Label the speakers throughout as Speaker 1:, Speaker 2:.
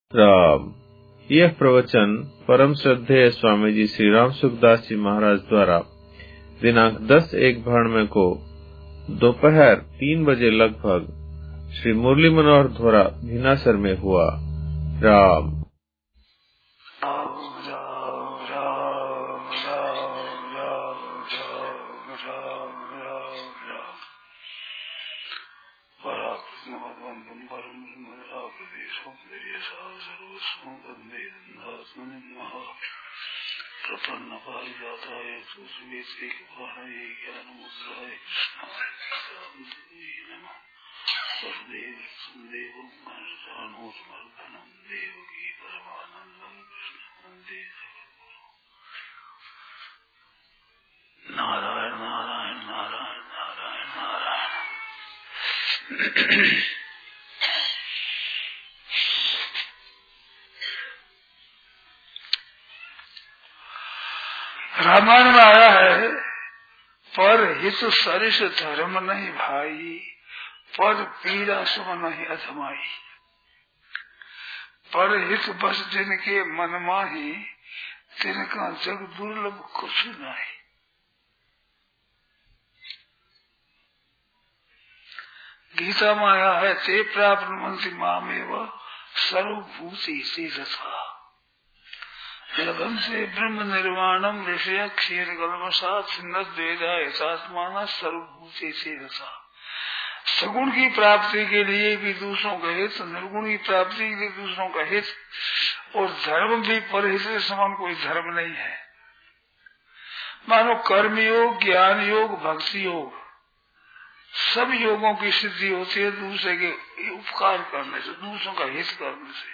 Speaker 1: राम। यह प्रवचन परम श्रद्धेय स्वामी जी श्री राम सुखदास जी महाराज द्वारा दिनांक 10/1 को दोपहर 3 बजे लगभग श्री मुरली मनोहर द्वारा भीनासर में हुआ। राम।
Speaker 2: प्रपन्न पारिजाताय सुस्मिते कुमाराय ज्ञानमुद्राय वसुदेव संदेवं मनसानुस्मर्दनं देवकी परमानन्दं कृष्णं वन्दे जगद्गुरुं। नारायण नारायण नारायण नारायण नारायण। रामायण में आया है, पर हित सरिस धर्म नहीं भाई, पर पीड़ा सम नहीं अधमाई। पर हित बस जिनके मन माही, तिनका जग दुर्लभ कुछ नहीं। गीता में आया है, ते प्राप्त मंत्री मामेव सर्वभूति से रथा। से ब्रह्म निर्वाणम ऋषय क्षीर कलमसात द्वेदा यथात्माना सर्वभूति से रसा। सगुण की प्राप्ति के लिए भी दूसरों का हित, निर्गुण की प्राप्ति के लिए दूसरों का हित, और धर्म भी परहित के समान कोई धर्म नहीं है। मानो कर्म योग, ज्ञान योग, भक्ति योग, सब योगों की सिद्धि होती है दूसरे के उपकार करने से, दूसरों का हित करने से।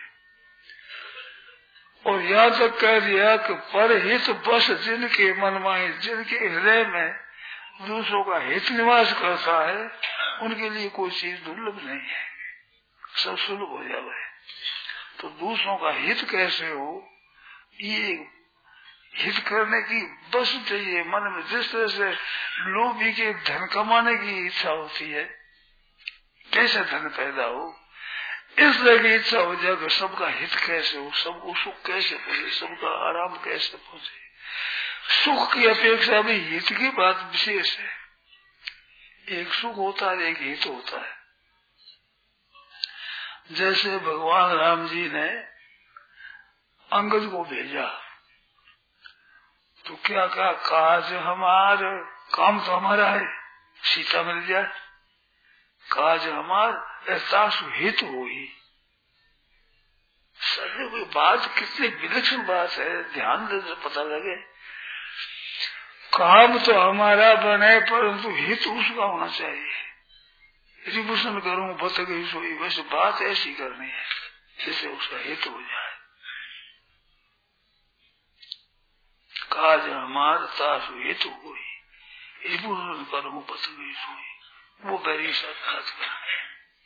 Speaker 2: और यहाँ तक कह दिया कि पर हित बस जिनके मन में, जिनके हृदय में दूसरों का हित निवास करता है, उनके लिए कोई चीज दुर्लभ नहीं है, सब सुलभ हो जाए। तो दूसरों का हित कैसे हो, ये हित करने की बस चाहिए मन में। जिस तरह से लोभी के धन कमाने की इच्छा होती है, कैसे धन पैदा हो, इस तरह की इच्छा हो जाए कि सबका हित कैसे हो, सबको सुख कैसे पहुंचे, सबका आराम कैसे पहुंचे। सुख की अपेक्षा भी हित की बात विशेष है। एक सुख होता है, एक हित होता है। जैसे भगवान राम जी ने अंगद को भेजा, तो क्या कहा, काज हमार, काम तो हमारा है, सीता मिल जाए, काज हमार ऐसा हित हुई। सभी कोई बात कितनी विलक्षण बात है, ध्यान दे तो पता लगे। काम तो हमारा बने, परंतु हित उसका होना चाहिए। रिभूषण करूं बत गई सोई, वैसे बात ऐसी करनी है जिससे उसका हित हो जाए। काज हमार तासु हित हुई, रिभूषण करूं बत गई सोई, वो मेरी साक्षात करनी।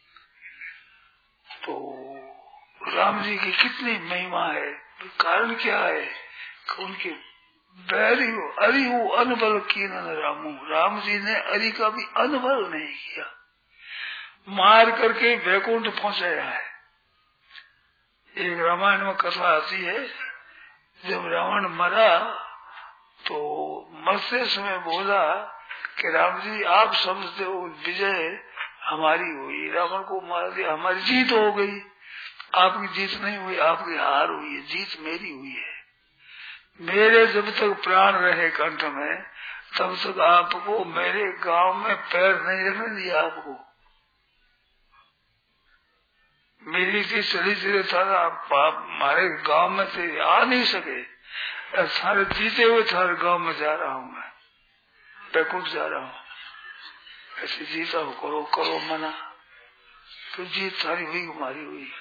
Speaker 2: तो राम जी की कितनी महिमा है, कारण क्या है कि उनके बैरी हो, अरि हो अनबल की रामू। राम जी ने अरि का भी अनबल नहीं किया, मार करके वैकुंठ पहुंचाया है। एक रामायण में कथा आती है, जब रावण मरा तो मरते समय बोला कि राम जी आप समझते हो विजय हमारी हुई, रावण को मार दिया, हमारी जीत हो गई। आपकी जीत नहीं हुई, आपकी हार हुई है, जीत मेरी हुई है। मेरे जब तक प्राण रहे कंठ में, तब तक आपको मेरे गांव में पैर नहीं रखने दिया। आपको मेरी की चली चले थारा आप हमारे गांव में से आ नहीं सके, सारे जीते हुए थारे गांव में जा रहा हूँ, मैं बैकुंठ जा रहा हूँ। ऐसे जीता हो, करो करो मना, तो जीत सारी हुई, हमारी हुई।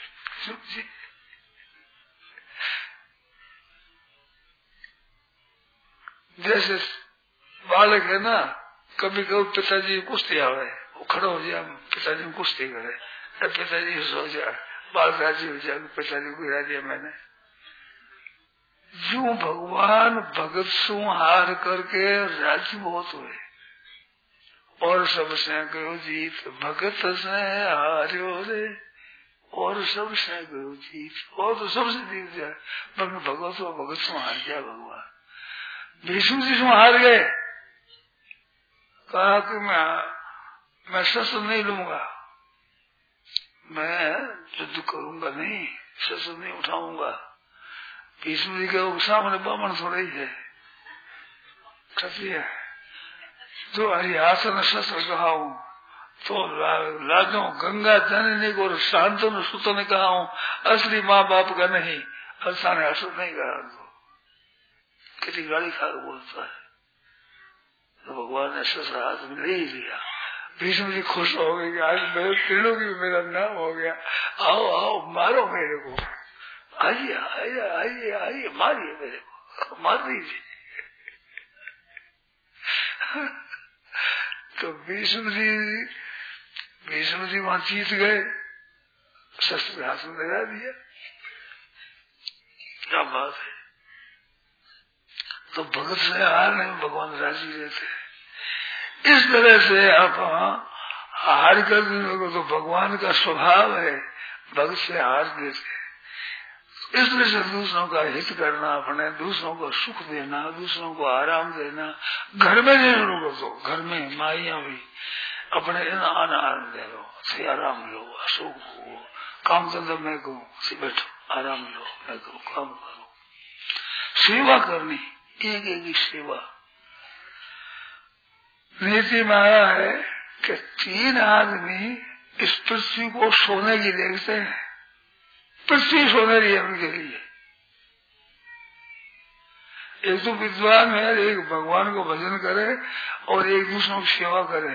Speaker 2: जैसे बालक है ना, कभी कभी पिताजी कुश्ती आवे, वो खड़ा हो जाए, पिताजी को कुश्ती करे, पिताजी सो जाए, बालक राजी हो जाए, पिताजी को गिरा दिया मैंने। जो भगवान भगत सु हार करके राजी बहुत हुए, और सबसे कहो जीत भगत से हार्यो रे, और सब सह गयो जीत, और तो सबसे जीत जाए, पर भगवत और भगत से हार गया भगवान। भीष्म जी से हार गए, कहा कि मैं शस्त्र नहीं लूंगा, मैं युद्ध करूंगा नहीं, शस्त्र नहीं उठाऊंगा। भीष्म जी के सामने बामन थोड़ा ही है, क्षत्रिय है, तो हरिहासन शस्त्र कहा हूँ, तो लाजो गंगा जननी को शांतनु सुत ने कहा हूँ, असली माँ बाप का नहीं, असा ने असर नहीं कहा। तो कितनी गाली खा के बोलता है, तो भगवान ने शस्त्र हाथ में ले ही लिया। भीष्म जी खुश हो गए कि आज मेरे तीनों की मेरा नाम हो गया, आओ आओ मारो मेरे को, आइए आइए आइए आइए मारिए मेरे को, मार दीजिए। तो भीष्म जी वहां जीत गए, शस्त्र हाथ में लगा दिया, क्या बात है। तो भगत से हारने में भगवान राजी रहते। इस तरह से आप हार कर तो भगवान का स्वभाव है भगत से हार देते। इसलिए से दूसरों का हित करना, अपने दूसरों को सुख देना, दूसरों को आराम देना, घर में नहीं रुको तो घर में माइया भी अपने आराम दे लो, आराम लो, सुख हो, काम धंधा मैं कहूँ बैठो, आराम लो, मैं कहूँ काम करो, सेवा करनी, एक एक की सेवा। नीति में आया है कि 3 आदमी इस पृथ्वी को सोने की देखते हैं, पृथ्वी सोने रही है उनके लिए। एक तो विद्वान है, एक भगवान को भजन करे और एक दूसरों की सेवा करे।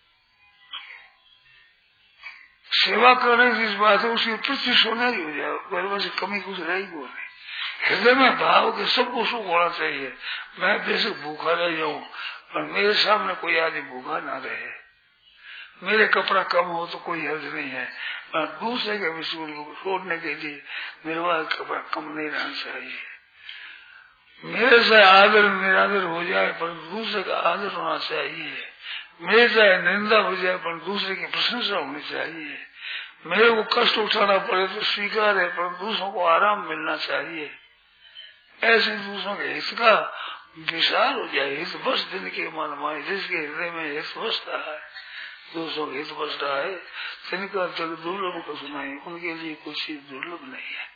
Speaker 2: सेवा करने की इस बात है उसकी पृथ्वी सोने की हो जाए, गर्भ से कमी कुछ रहेगी वो नहीं। हृदय में भाव के सबको सुख होना चाहिए। मैं बेशक भूखा रह जाऊं पर मेरे सामने कोई आदमी भूखा ना रहे, मेरे कपड़ा कम हो तो कोई हर्ज नहीं है, पर दूसरे के विषय को छोड़ने के लिए मेरे पास कपड़ा कम नहीं रहना चाहिए। मेरे से आदर निरादर हो जाए पर दूसरे का आदर होना चाहिए, मेरे से निंदा हो जाए पर दूसरे की प्रशंसा होनी चाहिए, मेरे को कष्ट उठाना पड़े तो स्वीकार है पर दूसरों को आराम मिलना चाहिए। ऐसे दूसरों के हित का विचार हो जाए, हित बस दिन के मन माए, जिसके हृदय में हित बसता है, दूसरों के हित बसता है, तिनका जग दुर्लभ को सुनाए, उनके लिए कुछ चीज दुर्लभ नहीं है।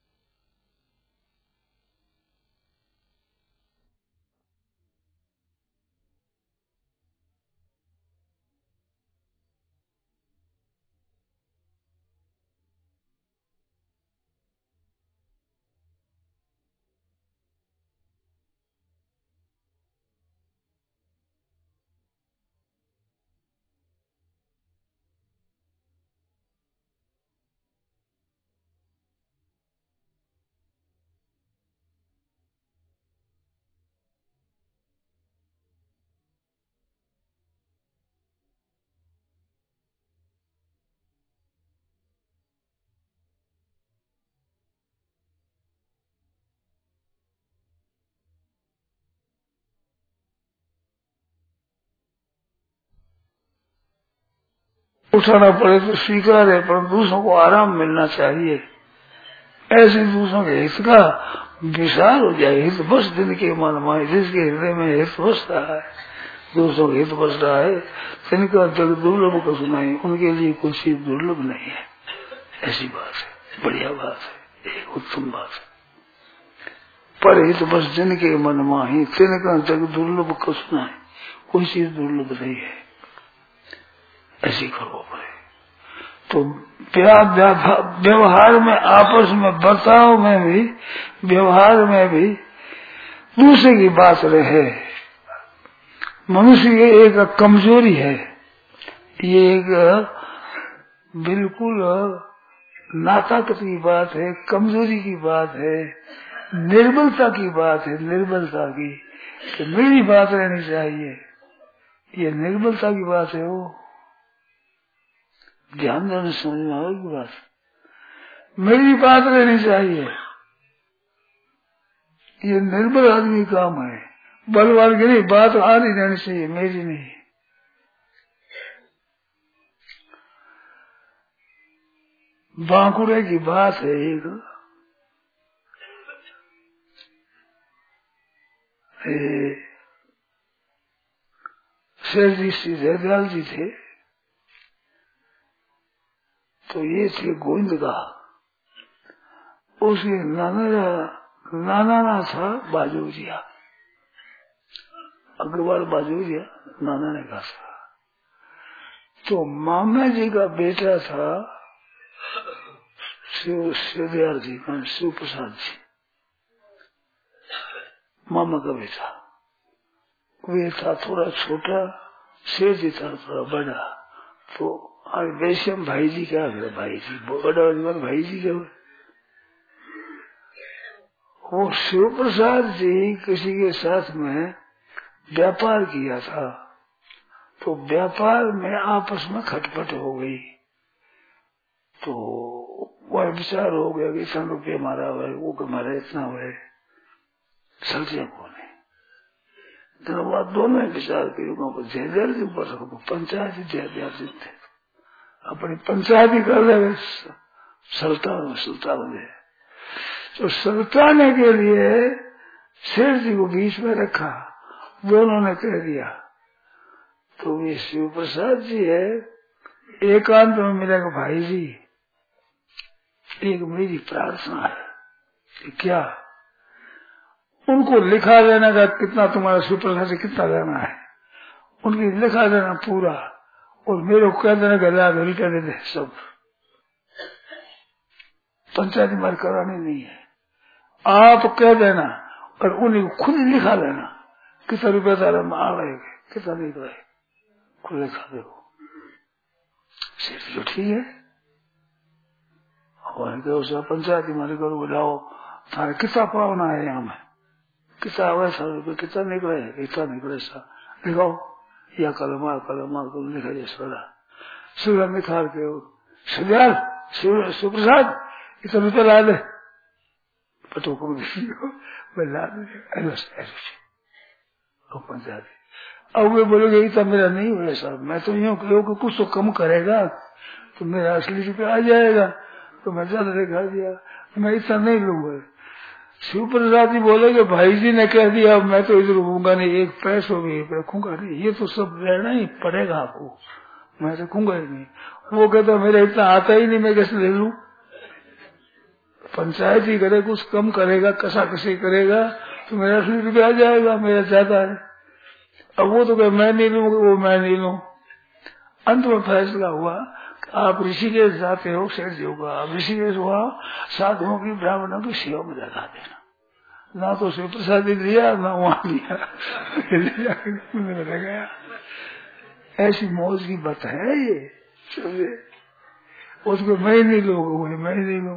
Speaker 2: उठाना पड़े तो स्वीकार है पर दूसरों को आराम मिलना चाहिए। ऐसे दूसरों के हित का विचार हो जाए, हित बस दिन के मन माए, जिसके हृदय में हित बसता है, दूसरों के हित बसता है, तिनका जग दुर्लभ को सुनाए, उनके लिए कुछ चीज दुर्लभ नहीं है। ऐसी बात है, बढ़िया बात है, एक उत्तम बात है। पर हित बस दिन के मन माही, तिनका जग दुर्लभ को सुनाए, कोई चीज दुर्लभ नहीं है। ऐसी करो पड़े तो व्यवहार में, आपस में, बर्ताव में भी, व्यवहार में भी दूसरे की बात रहे। मनुष्य की एक कमजोरी है, ये एक बिल्कुल नाताकत की बात है, कमजोरी की बात है, निर्बलता की बात है, निर्बलता की, कि मेरी बात रहनी चाहिए, ये निर्बलता की बात है। वो ध्यान देने समझ में आएगी बात, मेरी बात रहनी चाहिए, ये निर्बल आदमी काम है। बलवान की नहीं, बात आ नहीं रहनी चाहिए, मेरी नहीं। बांकुड़े की बात है एक, शेर जी श्री जयदयाल जी थे, तो ये थे गोविंद का, उसके नाना था बाजूरिया, अग्रवाल बाजूरिया नाना ने कहा था। तो मामा जी का बेटा था शिवदयाल जी, शिव प्रसाद जी, मामा का बेटा। वे था थोड़ा छोटा, शेर जी था थोड़ा बड़ा। तो वैश्यम भाई जी क्या है, भाई जी बड़ा भाई जी क्या है। वो शिव प्रसाद जी किसी के साथ में व्यापार किया था, तो व्यापार में आपस में खटपट हो गई, तो वह विचार हो गया कि इतना रुपये मारा हुआ है, वो हमारा इतना हुआ है, सलझे कौन है। तो बाद दोनों ने विचार किया, जयदयाल जी ऊपर पंचायत जयदयाल जी थे, अपनी पंचायत ही कर रहे सुल्तान ने। तो सुल्ताने के लिए शेर जी को बीच में रखा, दोनों ने कह दिया। तो ये शिव प्रसाद जी है, एकांत में मिलेगा भाई जी, एक मेरी प्रार्थना है। क्या? उनको लिखा देने का कितना तुम्हारा शिव प्रसाद से कितना देना है, उनकी लिखा देना पूरा, और मेरे को कह देने का लाभ रिटर्न दे सब। पंचायती मार करानी नहीं है, आप कह देना और उन्हें खुद लिखा देना कितना रुपया दारा में आ गए कितना नहीं गए, खुद लिखा दे। सिर्फ जो ठीक है पंचायती मारी करो, बुलाओ थारे कितना पावना है यहाँ में, कितना वैसा रुपये कितना निकले, इतना निकले सा लिखाओ, या कलम लिखा जाए सोरा सूर्य निखार के सुदयाल सुप्रसाद इतना रुपया ला दे, पटो को ला दे पंचायत। अब वे बोलोगे इतना मेरा नहीं हुआ साहब, मैं तो यूँ कि कुछ तो कम करेगा तो मेरा असली रुपया आ जाएगा, तो मैं ज्यादा दिखा दिया, मैं इतना नहीं लूंगा। शिव प्रसाद जी बोलेगे भाई जी ने कह दिया मैं तो इधर रूंगा नहीं, एक पैसों भी रखूंगा नहीं, ये तो सब रहना ही पड़ेगा आपको, मैं रखूंगा ही नहीं। वो कहता मेरा इतना आता ही नहीं, मैं कैसे ले लूं। पंचायत ही करे कुछ कम करेगा, कसा कसी करेगा तो मेरा असली रुपया आ जाएगा, मेरा ज्यादा है। अब वो तो कहे मैं नहीं लूंगा, वो मैं नहीं लूं। अंत में फैसला हुआ आप ऋषिकेश जाते हो, शेर जी होगा, आप ऋषिकेश हुआ साधुओं की ब्राह्मणों की सेवा में लगा देना, ना तो शिव प्रसाद लिया ना वहां लिया गया। ऐसी मौज की बात है ये, उसको मैं नहीं लूंगा, मैं नहीं लूं।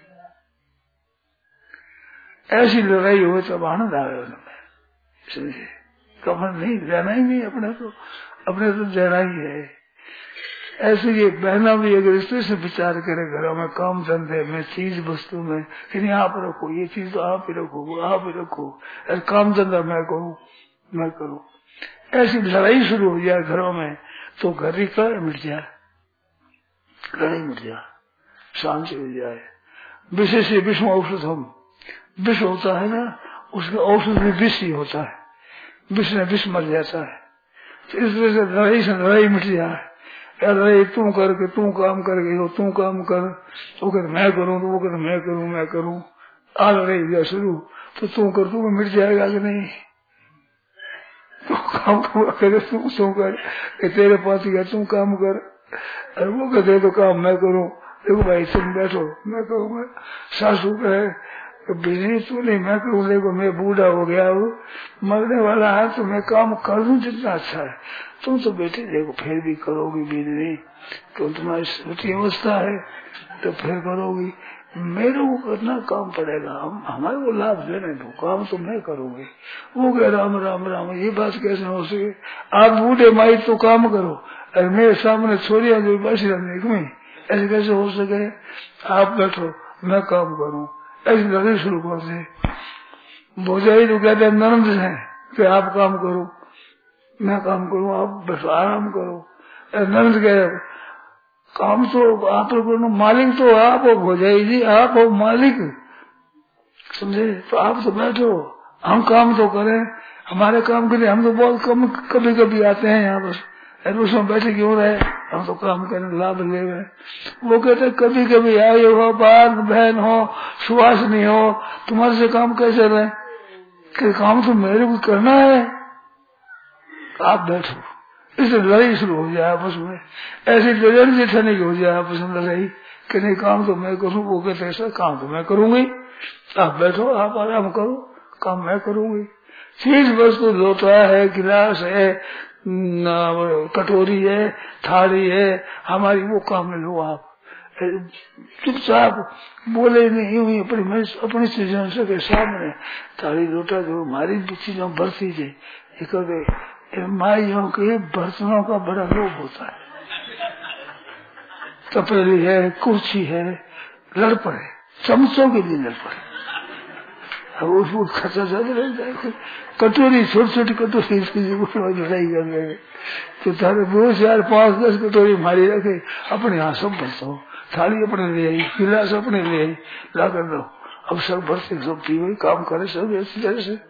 Speaker 2: ऐसी लड़ाई हो तब आनंद आवे उनमें, समझे। कमर नहीं जाना ही नहीं, अपने तो जाना ही है। ऐसे ये बहना भी अगर इस तरह से विचार करे घरों में काम धंधे में चीज वस्तु में कि नहीं आप रखो, ये चीज तो आप ही रखो, आप ही रखो, काम धंधा मैं करूँ, ऐसी लड़ाई शुरू हो जाए घरों में तो घर ही का मिट जाए, लड़ाई मिट जाए, शांति हो जाए। विशेष विषम औषध हम विष होता है ना, उसके औषध में विष ही होता है, विष में विष मर जाता है। तो इस तरह से लड़ाई मिट जाए। अरे तू करके तू काम करके तू काम कर, तो कहते मैं करूँ, तो वो कहते मैं करूँ, आ रही गया शुरू, तो तू कर तू मिट जाएगा कि नहीं। तू काम करे तू कर, तेरे पास गया तू काम कर, अरे वो कहते तो काम मैं करूँ, देखो भाई तुम बैठो मैं करूँगा। सासू कहे बिजली तू नहीं मैं करूँ, देखो मैं बूढ़ा हो गया हूँ, मरने वाला है, तो मैं काम कर दूं जितना अच्छा है, तुम तो बेटे देखो फिर भी करोगी बिजली, तो तुम्हारी छोटी अवस्था है तो फिर करोगी, मेरे को करना काम पड़ेगा, हमारे को लाभ देने दो, काम तो मैं करूँगी। वो कह राम राम राम, ये बात कैसे हो सके, आप बूढ़े माई तो काम करो, अरे मेरे सामने छोरिया जो बस में ऐसे कैसे हो सके, आप बैठो मैं काम करूँ, ऐसी लड़ाई शुरू कर दे। भोजाई तो कहते हैं नरम है कि आप काम करो मैं काम करूँ, आप बस आराम करो। नंद कहे काम तो आप लोगों मालिक तो आप हो जाए जी, आप हो मालिक, समझे? तो आप तो बैठो, हम काम तो करें, हमारे काम के लिए हम तो बहुत कम कभी कभी आते हैं यहाँ पर, उसमें बैठे क्यों रहे, हम तो काम करें, लाभ ले रहे। वो कहते कभी कभी आए हो, बात बहन हो, सुहासनी हो, तुम्हारे से काम कैसे रहे, कि काम तो मेरे को करना है, आप बैठो। इसे लड़ाई शुरू हो जाए आपस में, ऐसी लड़ाई जेठानी हो जाए आपस में लड़ाई कि नहीं काम तो मैं करूँ, वो कहते ऐसा काम तो मैं करूंगी, आप बैठो, आप आराम करो, काम मैं करूंगी। चीज वस्तु लोटा है, गिलास है, कटोरी है, थाली है, हमारी वो काम में लो आप, चुपचाप बोले नहीं हुई अपनी चीजों के सामने थाली लोटा जो हमारी चीजों बरती है, माइयों के बर्तनों का बड़ा लोभ होता है, तपेली है, कुर्सी है, लड़ पड़े, चमचों के लिए लड़ पड़े, अब उसको खर्चा ज्यादा लग जाए, कटोरी छोटी छोटी कटोरी लड़ाई कर रहे, तो तारे 2 4 5 10 कटोरी मारी रखे, अपने यहाँ सब बरतो, थाली अपने ले आई, गिलास अपने ले आई, ला कर दो, अब सब बरते, सब पी हुई, काम करे सब ऐसी तरह से।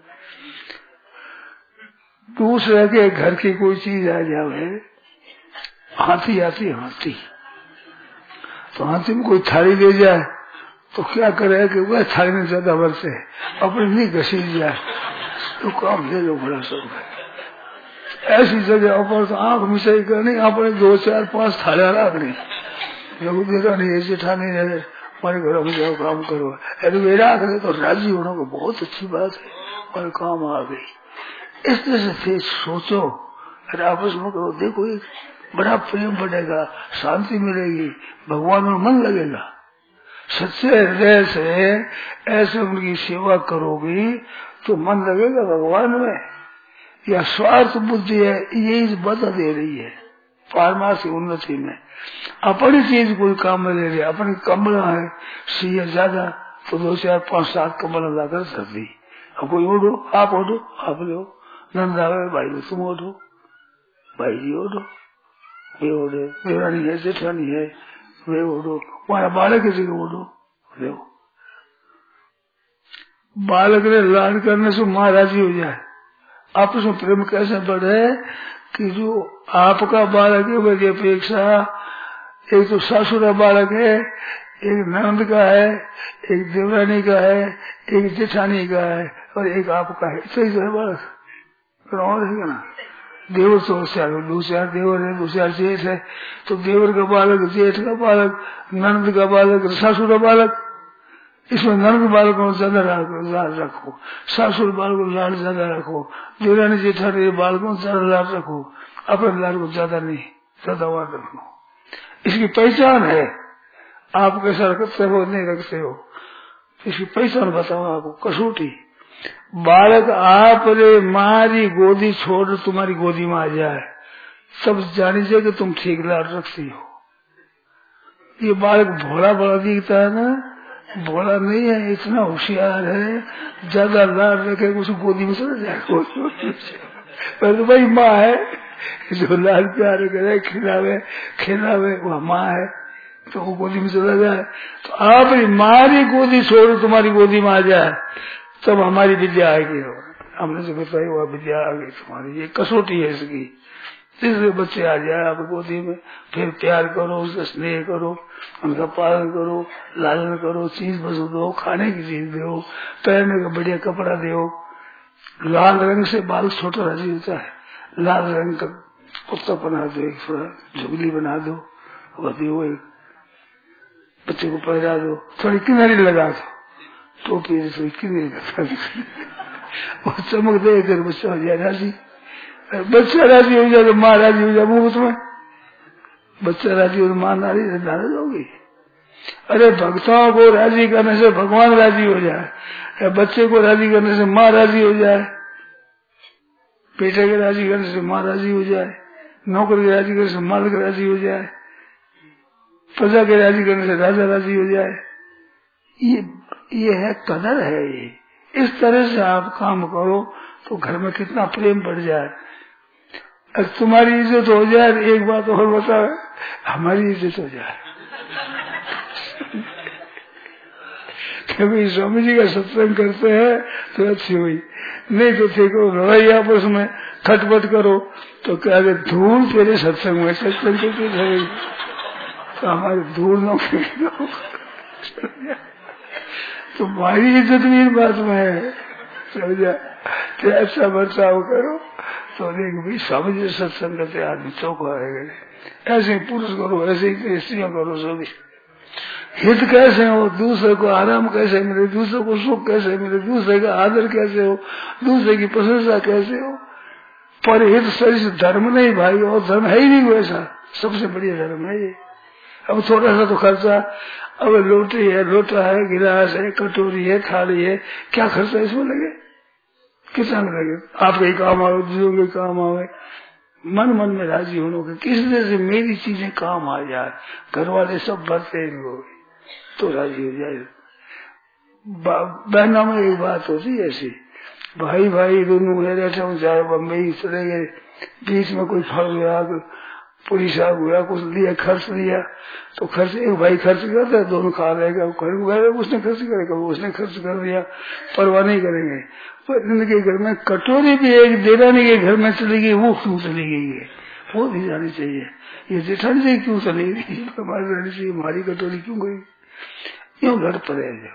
Speaker 2: दूसरे के घर की कोई चीज आ जाए, हाथी आती हाथी, तो हाथी में कोई थाली ले जाए तो क्या करे कि वह थाली में ज्यादा बरसे, अपनी नहीं घसीट जाए, तो काम ले लो बड़ा सब है। ऐसी जगह पर तो आंख मिसाई करनी, अपने 2 4 5 थालियां रखनी, जब देखा नहीं ऐसे ठाने हमारे घरों में जाओ काम करो, अरे मेरा तो राजी होना को बहुत अच्छी बात है, और काम आ गई। इस तरह से सोचो, अरे आपस में करो, देखो एक बड़ा प्रेम बढ़ेगा, शांति मिलेगी, भगवान में मन लगेगा। सच्चे हृदय से ऐसे उनकी सेवा करोगी तो मन लगेगा भगवान में। या स्वार्थ बुद्धि है, यही बाधा दे रही है पारमार्थिक उन्नति में। अपनी चीज कोई काम में ले लिया, अपनी कमला है सी है ज्यादा, तो 2 4 5 7 कमला लाकर कर दी, अब कोई ओढ़ो, आप ओढ़ो, आप लो, नंदा भाई तुम ओढ़ो, भाई जी ओढ़ो, वे ओढ़े, देवरानी है, जेठानी है, वे ओढ़ो, हमारा बालक किसी को ओढ़ो, लो। बालक ने लाड करने से माँ राजी हो जाए। आपस में प्रेम कैसे बढ़े कि जो आपका बालक है वही अपेक्षा एक तो सासुरा बालक है, एक नंद का है, एक देवरानी का है, एक जेठानी का है, और एक आपका है, सही तो है बालक, और है ना। देवर तो 2 4 देवर है, 2 4 जेठ है, तो देवर का बालक, जेठ का बालक, नंद का बालक, सासुर का बालक, इसमें नंद बालक को ज्यादा लाड रखो, सासुर बालक को लाड ज्यादा रखो, देवरानी जेठानी बालकों को ज्यादा लाड रखो, अपने लाड को ज्यादा नहीं, ज्यादा वाद रखो। इसकी पहचान है, आप कैसा रखते हो नहीं रखते हो, इसकी पहचान बताओ आपको। कसौटी, बालक आपने मारी गोदी छोड़ तुम्हारी गोदी में आ जाए, सब जानीजे कि तुम ठीक लाड रखती हो। ये बालक भोला बड़ा दिखता है ना, भोला नहीं है, इतना होशियार है, ज्यादा लाड रखे उस गोदी में चला जाए। पर तो भाई माँ है जो लाड प्यार करे, खिलावे वह माँ है, तो वो गोदी में चला जाए। तो आप मारी गोदी छोड़ तुम्हारी गोदी में आ जाए, तब हमारी विद्या आएगी। हमने जो बताई वह विद्या आ गई तुम्हारी, ये कसौटी है इसकी। तीसरे बच्चे आ जाए आप गोदी में, फिर प्यार करो, उसका स्नेह करो, उनका पालन करो, लालन करो, चीज वस्तु दो, खाने की चीज दो, पहनने का बढ़िया कपड़ा दो। लाल रंग से बाल छोटा राजी होता है, लाल रंग का कुर्ता बना दो, एक थोड़ा झुगली बना दो, वो एक बच्चे को पहरा दो, थोड़ी किनारी लगा दो, टोपी जैसे किनारी लगा दो, वो चमक दे कर बच्चा हो जाए राजी। बच्चा राजी हो जाए तो माँ राजी हो जाए, मुफ्त में बच्चा राजी हो तो माँ नाराज होगी। अरे भक्तों को राजी करने से भगवान राजी हो जाए, बच्चे को राजी करने से माँ राजी हो जाए, बेटे के राजी करने से माँ राजी हो जाए, नौकर के राजी करने से मालिक राजी हो जाए, प्रजा के राजी करने से राजा राजी हो जाए। ये है कदर है। ये इस तरह से आप काम करो तो घर में कितना प्रेम बढ़ जाए। तुम्हारी इज्जत हो जाए, एक बात और बताओ, हमारी इज्जत हो जाए। कभी स्वामी जी का सत्संग करते हैं तो अच्छी हुई, नहीं तो देखो लड़ाई आपस में खटपट करो तो क्या धूल तेरे सत्संग में, सत्संग करते रहे तो हमारे धूल न तुम्हारी इज्जत भी इन बात में है, समझा। तो ऐसा बर्ताव करो तो देख भाई स्वामी जी सत्संग करते आदमी चौक आएगा। ऐसे पुरुष करो, ऐसे ही स्त्रियां करो, सभी हित कैसे हो, दूसरे को आराम कैसे मिले, दूसरे को सुख कैसे मिले, दूसरे का आदर कैसे हो, दूसरे की प्रशंसा कैसे हो। पर हित सरिष्ठ धर्म नहीं भाई, और धर्म है ही नहीं वैसा, सबसे बढ़िया धर्म है ये। अब थोड़ा सा तो खर्चा, अब लोटी है, लोटा है, गिलास है, कटोरी है, थाली है, क्या खर्चा इसमें लगे, कितना लगे, आपके काम आवे, दूसरों के काम आवे। मन मन में राजी होने के किस तरह से मेरी चीजें काम आ जाए, घर वाले सब भरते तो राजी हो जाए। बहनों में एक बात होती ऐसी, भाई भाई दोनों रहते चाहे बम्बई चले गए, बीच में कोई फल गया, पूरी साहब हुआ, कुछ लिया, खर्च लिया, तो खर्च एक भाई खर्च करता है, दोनों खा लेगा, उसने खर्च करेगा, उसने खर्च कर दिया, परवाह नहीं करेंगे। पर इनके घर में कटोरी भी एक देरानी के घर में चली गई, वो क्यों चली गई है, वो भी जानी चाहिए। ये जेठानी से क्यों चली गई, हमारी रहनी चाहिए, हमारी कटोरी क्यों गई, क्यों घर पर है।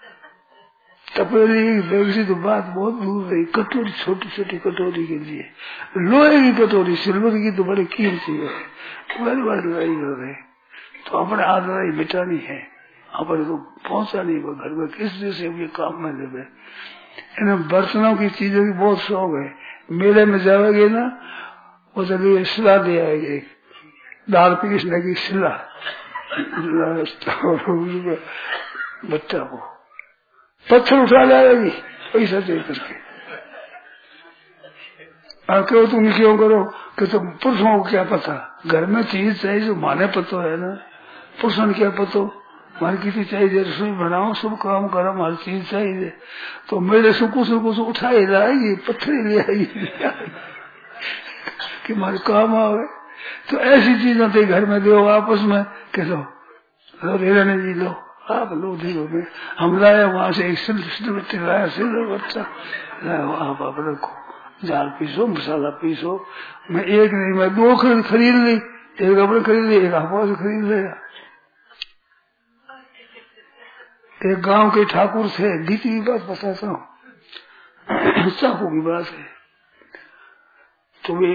Speaker 2: तपेली देखी तो बात बहुत दूर रही, कटोरी छोटी छोटी कटोरी के लिए, लोहे की कटोरी, सिल्वर की तो बड़ी कीमती है, बड़ी बड़ी लड़ाई हो रही। तो अपने आज लड़ाई मिटानी है, अपने को पहुंचानी है घर में, किस तरह से ये काम में ले। इन बर्तनों की चीजों की बहुत शौक है, मेले में जाओगे ना, वो चलिए सिला ले आएगी, दाल पीसने की सिला बच्चा को पत्थर उठा लाएगी पैसा दे करके। और क्यों तुम क्यों करो कि तुम पुरुषों को क्या पता, घर में चीज चाहिए जो माने पतो है ना, पुरुषों ने क्या पतो, हमारी किसी चाहिए रसोई बनाओ, सब काम करो, हमारी चीज चाहिए, तो मेरे से कुछ उठा ही लाएगी, पत्थर ही ले आएगी कि हमारे काम आवे। तो ऐसी चीजें थे घर में दो आपस में कि लो रहने जी, लो आप लो धीरो में, हम लाया वहां से एक सिल्वर लाया, सिल्वर बच्चा लाया, आप रखो, जाल पीसो, मसाला पीसो। मैं एक नहीं, मैं दो खरीद ली, एक अपने खरीद ली, एक आपस से खरीद लिया। एक गांव के ठाकुर थे, बीती की बात बताता हूँ, चाकू की बात है। तो वे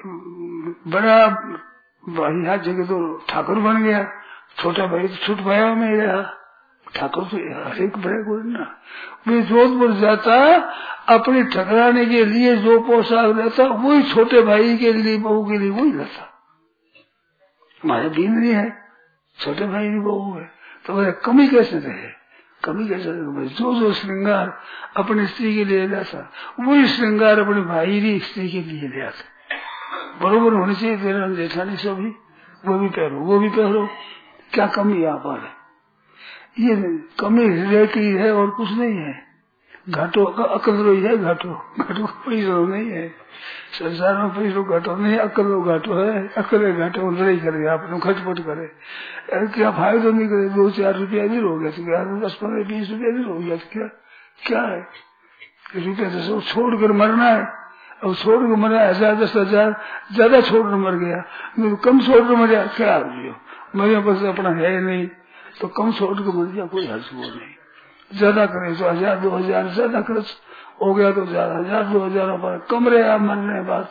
Speaker 2: बड़ा बढ़िया जगह तो ठाकुर बन गया, छोटा भाई तो छुट भाया में रहा, ठाकुर तो एक बड़े गुरु ना। वे जोधपुर जाता, अपने ठकराने के लिए जो पोशाक लेता वही छोटे भाई के लिए, बहू के लिए वही लेता। हमारे बीन नहीं है, छोटे भाई की बहू है, तो वह कमी कैसे रहे, कमी कैसे रहे। जो श्रृंगार अपनी स्त्री के लिए लेता वही श्रृंगार अपने भाई की स्त्री के लिए ले आता। बरोबर होनी चाहिए, तेरा जेठानी सभी, वो भी पहरो, वो भी पहरो, क्या कमी यहाँ पर है, ये कमी रहती है और कुछ नहीं है। घाटो अकल रोई है, घाटो घाटो पैसो नहीं है, संसार में पैसो घाटो नहीं है, अकल घाटो है, अकल घाटो लड़ाई करे, आपने खटपट करे, क्या फायदा नहीं करे, 2-4 रुपया भी हो गया, 10-15-20 रुपया भी हो गया, क्या है, रुपया तो सब छोड़कर मरना है। अब छोड़ के मरा 1000-10,000 ज्यादा छोड़कर मर गया, कम छोड़कर मर गया, क्या मेरे पास अपना है नहीं, तो कम छोड़ के मर गया, कोई हर्ष वो नहीं। ज्यादा करे तो 1000-2000 ज्यादा खर्च हो गया तो 1000-2000 पर कम रहे आप मरने बाद,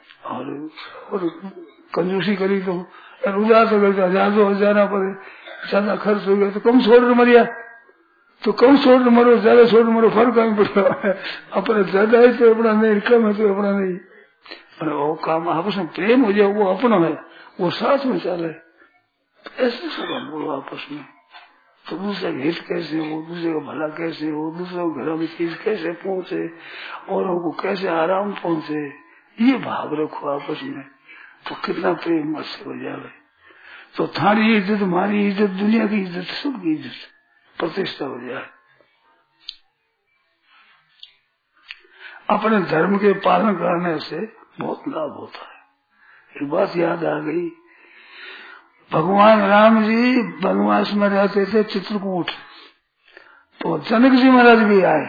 Speaker 2: और कंजूसी करी तो उदास हो गए तो 1000-2000 पर ज्यादा खर्च हो गया, तो कम छोड़ के मरिया, तो कम छोड़ के मरो, ज्यादा छोड़ के मरो, फर्क कहीं पड़ा है। अपना ज्यादा है तो अपना नहीं, कम है तो अपना नहीं, और वो काम आपस में प्रेम हो जाए, वो अपना है, वो साथ में चले, ऐसे सब हम बोलो आपस में। तो दूसरे का हित कैसे हो, दूसरे का भला कैसे हो, दूसरे को घरों की चीज कैसे पहुंचे, औरों को कैसे आराम पहुंचे, ये भाव रखो आपस में, तो कितना प्रेम मत हो जाए। तो थारी इज्जत, हमारी इज्जत, दुनिया की इज्जत, सबकी इज्जत प्रतिष्ठा हो जाए। अपने धर्म के पालन करने से बहुत लाभ होता है। एक बात याद आ गई, भगवान राम जी वनवास में रहते थे चित्रकूट, तो जनक जी महाराज भी आए।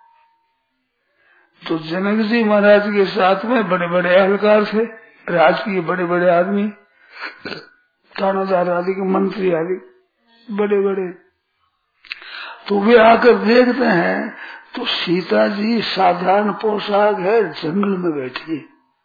Speaker 2: तो जनक जी महाराज के साथ में बड़े बड़े एहलकार थे, राज के बड़े बड़े आदमी, थानादार आदि के मंत्री आदि बड़े बड़े। तो वे आकर देखते हैं तो सीता जी साधारण पोशाक है, जंगल में बैठी है,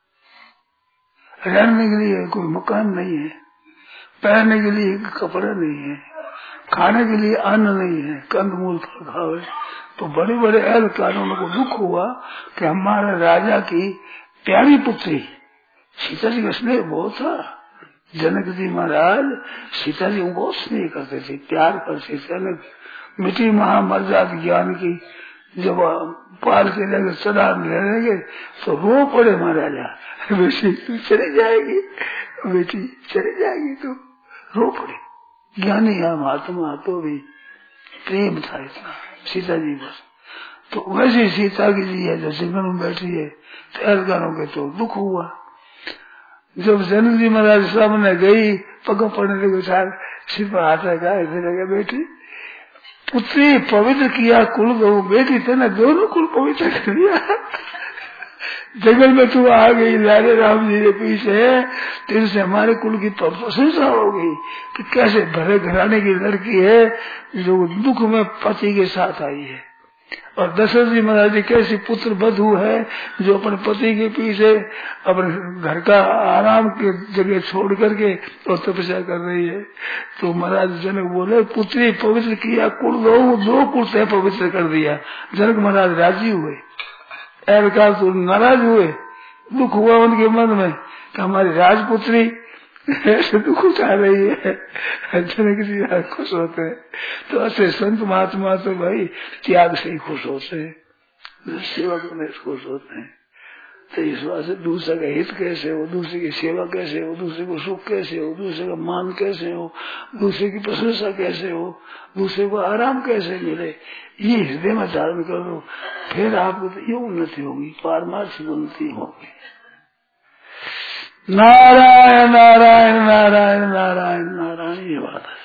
Speaker 2: रहने के लिए कोई मकान नहीं है, पहनने के लिए कपड़ा नहीं है, खाने के लिए अन्न नहीं है, कंदमूल खावे। तो बड़े बड़े एहलकारों को दुख हुआ कि हमारे राजा की प्यारी पुत्री, सीता जी का स्नेह बहुत था। जनक जी महाराज सीता जी को बहुत स्नेह करते थे, प्यार करते थे। मिट्टी महामर्याद ज्ञान की जब पाल के लेकर चढ़ा लेंगे तो रो पड़े महाराजा, बेटी तू चली जाएगी, बेटी चली जाएगी, तो रो पड़े। ज्ञानी है महात्मा, तो भी प्रेम था इतना सीता जी बस। तो वैसे सीता की जी है जो जंगल में बैठी है, तो एहलकारों के तो दुख हुआ। जब जनक जी महाराज सामने गई, पग पड़ने लगे, सिर पर हाथ रखा, ऐसे लगे बेटी पुत्री पवित्र किया कुल गौ, बेटी तेने दोनों कुल पवित्र कर दिया। जंगल में तू आ गई, लारे राम जी के पीछे, तेरे से हमारे कुल की तो प्रशंसा हो गई कि कैसे भरे घराने की लड़की है जो दुख में पति के साथ आई है। और दशरथ जी महाराज जी कैसी पुत्र बधू है जो अपने पति के पीछे अपने घर का आराम की जगह छोड़ करके और तपस्या कर रही है। तो महाराज जनक बोले पुत्री पवित्र किया कुल दो कुल से पवित्र कर दिया। जनक महाराज राजी हुए, एहलकार तो नाराज हुए, दुख हुआ उनके मन में कि हमारी राजपुत्री ऐसे दुख उठा रही है। जनक जी खुश होते हैं। तो ऐसे संत महात्मा तो भाई त्याग से ही खुश होते हैं, सेवा करने से खुश होते हैं। तो इस बात से दूसरे का हित कैसे हो, दूसरे की सेवा कैसे हो, दूसरे को सुख कैसे हो, दूसरे का मान कैसे हो, दूसरे की प्रशंसा कैसे हो, दूसरे को आराम कैसे मिले, ये हृदय में धारण कर दो, फिर आपको तो ये उन्नति होगी, पारमार्थिक उन्नति होगी। नारायण नारायण नारायण नारायण नारायण, ये बात है।